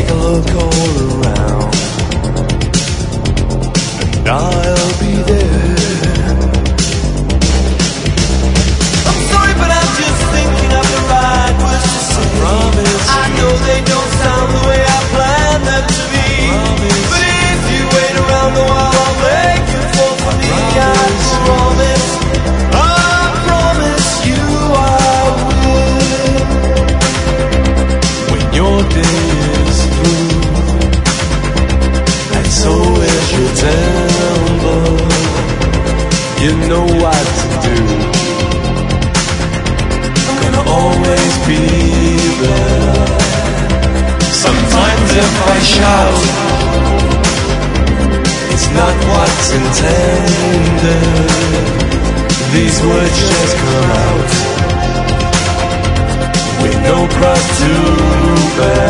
take a look all around, and I'll be there. I'm sorry, but I'm just thinking of the right words to say. I know they don't sound the way I planned them to be, but if you wait around a while, I'll make you fall for me. I promise you I will. When your day is through, and so is your temper, you know what to do. I'm gonna always be there. Sometimes if I shout, it's not what's intended. These words just come out with no cross to bear.